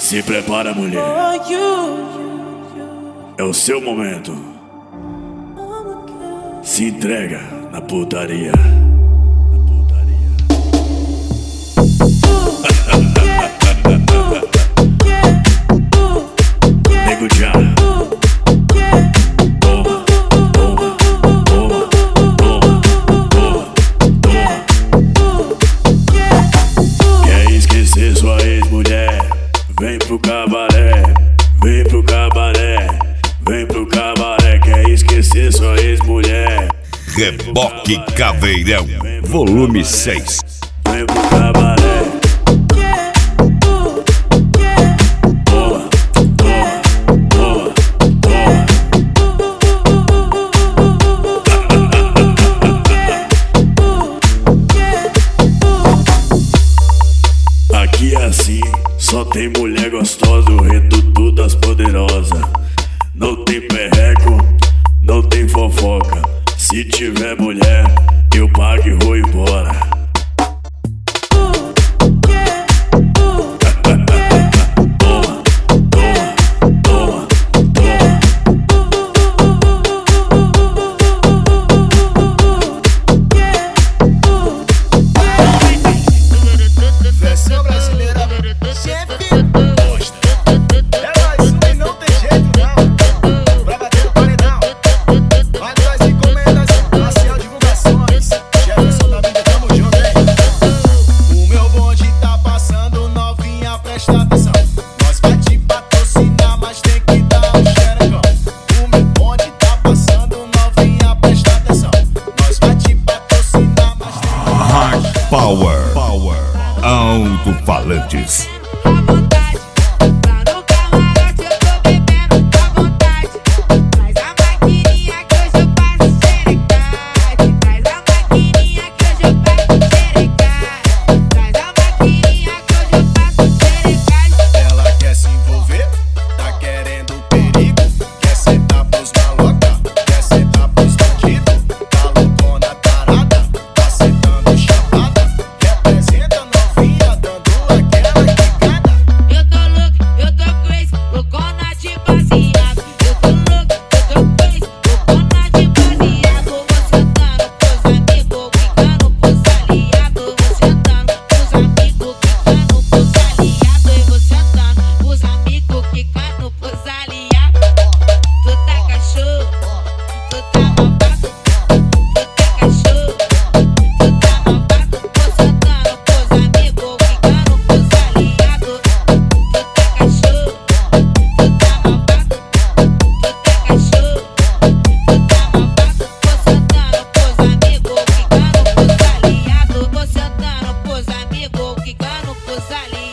Se prepara, mulher. É o seu momento. Se entrega na putaria. Nego já. Toma, toma, toma, toma, toma, toma. Quer esquecer sua ex-mulher? Vem pro cabaré, vem pro cabaré, vem pro cabaré. Quer esquecer sua ex-mulher? Reboque Caveirão, volume 6. Vem pro cabaré. Toma, toma, toma, toma. Aqui é assim, só tem mulher gostosa, o reduto das poderosas. Não tem perreco, não tem fofoca. Se tiver mulher, eu pago e vou embora. Toma, toma, toma, toma. Versão brasileira, chefe gosta. É mais uma e não tem jeito não. Pra bater no paredão, vai nós encomendas, Marcial Divulgações. Jefferson da vida, tamo junto, hein? O meu bonde tá passando, novinha, presta atenção. Nós vai te patrocinar, mas tem que dar um xerecão. O meu bonde tá passando, novinha, presta atenção. Nós vai te patrocinar, mas tem que dar Hard Power, alto-falantes. Ela quer se envolver, tá querendo perigo. Quer sentar pros maloca, quer sentar pros bandidos. Tá loucona, tarada, tá sentando chapada. Representa novinha, dando aquela quicada. Eu tô louco, eu tô crazy, loucona de baseado. Eu tô louco, eu tô crazy, loucona de baseado. Vou sentando pros amigos, quicando pros aliados. Vou sentando pros amigos, quicando pros aliados. Eu vou sentando pros amigos, quicando pros aliados. Tu tá cachorro, tu tá malvado. Tu tá cachorro, tu tá malvado. Vou sentando pros amigos, quicando pros aliados. Tu tá cachorro, tu tá malvado. Tu tá cachorro, tu tá malvado. Vou sentando pros amigos, quicando pros aliados. Vou sentando pros amigos, quicando pros aliados.